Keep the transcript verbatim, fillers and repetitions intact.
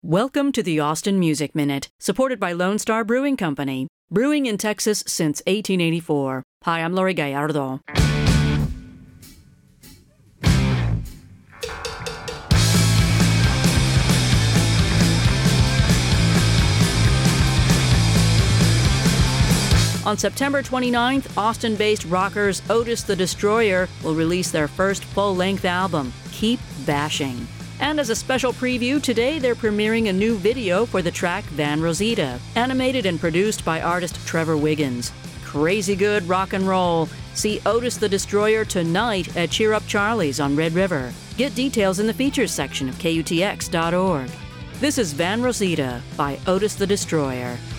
Welcome to the Austin Music Minute, supported by Lone Star Brewing Company, brewing in Texas since eighteen eighty-four. Hi, I'm Lori Gallardo. On September twenty-ninth, Austin-based rockers Otis the Destroyer will release their first full-length album, Keep Bashing. And as a special preview, today they're premiering a new video for the track Van Rosita, animated and produced by artist Trevor Wiggins. Crazy good rock and roll. See Otis the Destroyer tonight at Cheer Up Charlie's on Red River. Get details in the features section of K U T X dot org. This is Van Rosita by Otis the Destroyer.